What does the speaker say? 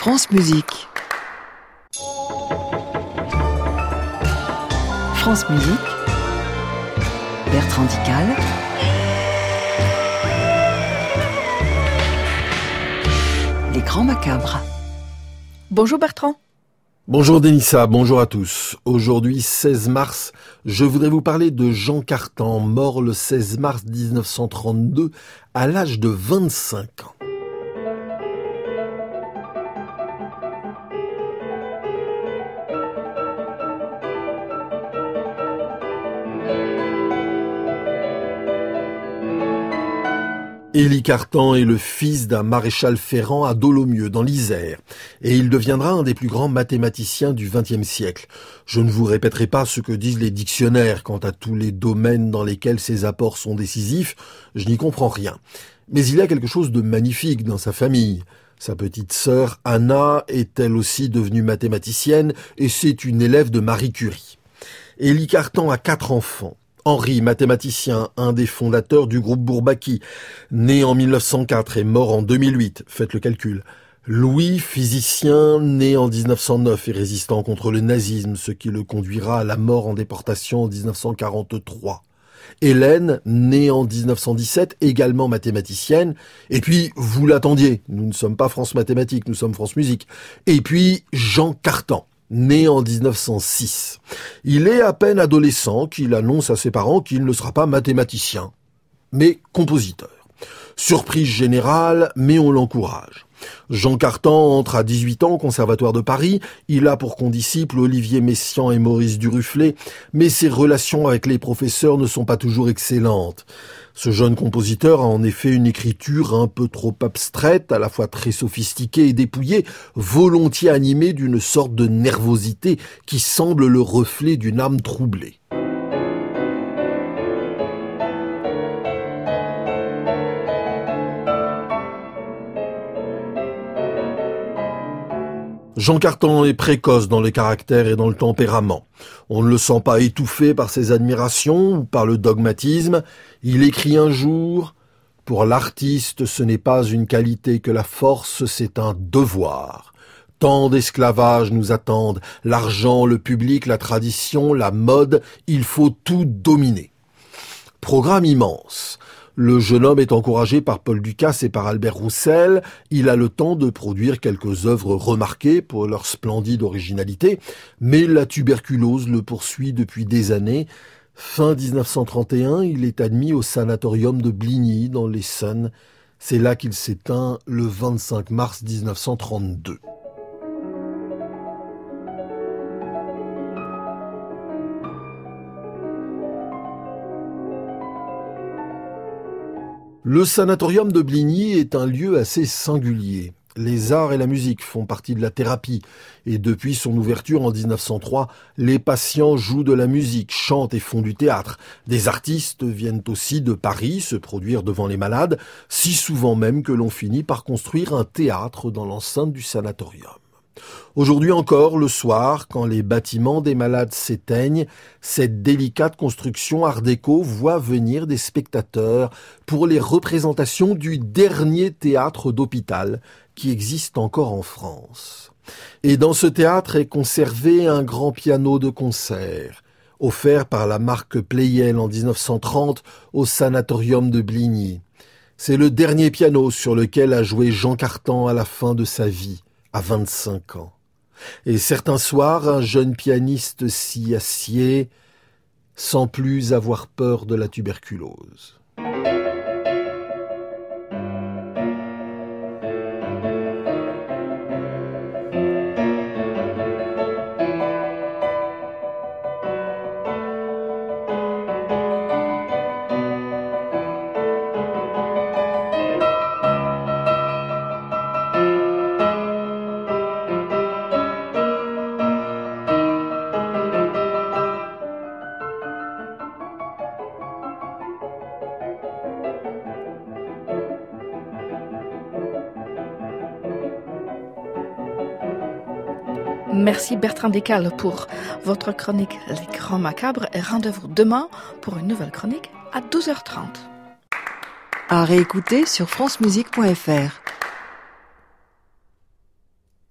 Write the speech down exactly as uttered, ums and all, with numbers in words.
France Musique. France Musique. Bertrand Dical. Les Grands Macabres. Bonjour Bertrand. Bonjour Denissa, bonjour à tous. Aujourd'hui, seize mars, je voudrais vous parler de Jean Cartan, mort le seize mars dix-neuf cent trente-deux, à l'âge de vingt-cinq ans. Élie Cartan est le fils d'un maréchal ferrant à Dolomieu, dans l'Isère, et il deviendra un des plus grands mathématiciens du vingtième siècle. Je ne vous répéterai pas ce que disent les dictionnaires quant à tous les domaines dans lesquels ses apports sont décisifs, je n'y comprends rien. Mais il y a quelque chose de magnifique dans sa famille. Sa petite sœur Anna est elle aussi devenue mathématicienne, et c'est une élève de Marie Curie. Élie Cartan a quatre enfants. Henri, mathématicien, un des fondateurs du groupe Bourbaki, né en mille neuf cent quatre et mort en deux mille huit, faites le calcul. Louis, physicien, né en dix-neuf cent neuf et résistant contre le nazisme, ce qui le conduira à la mort en déportation en dix-neuf cent quarante-trois. Hélène, née en dix-neuf cent dix-sept, également mathématicienne. Et puis, vous l'attendiez, nous ne sommes pas France Mathématiques, nous sommes France Musique. Et puis, Jean Cartan, né en dix-neuf cent six. Il est à peine adolescent qu'il annonce à ses parents qu'il ne sera pas mathématicien, mais compositeur. Surprise générale, mais on l'encourage. Jean Cartan entre à dix-huit ans au Conservatoire de Paris. Il a pour condisciples Olivier Messiaen et Maurice Duruflé, mais ses relations avec les professeurs ne sont pas toujours excellentes. Ce jeune compositeur a en effet une écriture un peu trop abstraite, à la fois très sophistiquée et dépouillée, volontiers animée d'une sorte de nervosité qui semble le reflet d'une âme troublée. Jean Cartan est précoce dans le caractère et dans le tempérament. On ne le sent pas étouffé par ses admirations ou par le dogmatisme. Il écrit un jour « Pour l'artiste, ce n'est pas une qualité que la force, c'est un devoir. Tant d'esclavages nous attendent, l'argent, le public, la tradition, la mode, il faut tout dominer. » Programme immense. Le jeune homme est encouragé par Paul Dukas et par Albert Roussel. Il a le temps de produire quelques œuvres remarquées pour leur splendide originalité, mais la tuberculose le poursuit depuis des années. Fin dix-neuf cent trente et un, il est admis au sanatorium de Bligny, dans l'Essonne. C'est là qu'il s'éteint le vingt-cinq mars dix-neuf cent trente-deux. Le sanatorium de Bligny est un lieu assez singulier. Les arts et la musique font partie de la thérapie, et depuis son ouverture en dix-neuf cent trois, les patients jouent de la musique, chantent et font du théâtre. Des artistes viennent aussi de Paris se produire devant les malades, si souvent même que l'on finit par construire un théâtre dans l'enceinte du sanatorium. Aujourd'hui encore, le soir, quand les bâtiments des malades s'éteignent, cette délicate construction art déco voit venir des spectateurs pour les représentations du dernier théâtre d'hôpital qui existe encore en France. Et dans ce théâtre est conservé un grand piano de concert, offert par la marque Pleyel en dix-neuf cent trente au sanatorium de Bligny. C'est le dernier piano sur lequel a joué Jean Cartan à la fin de sa vie, à vingt-cinq ans. Et certains soirs, un jeune pianiste s'y assied sans plus avoir peur de la tuberculose. Merci Bertrand Dical pour votre chronique Les Grands Macabres et rendez-vous demain pour une nouvelle chronique à douze heures trente. À réécouter sur francemusique point f r.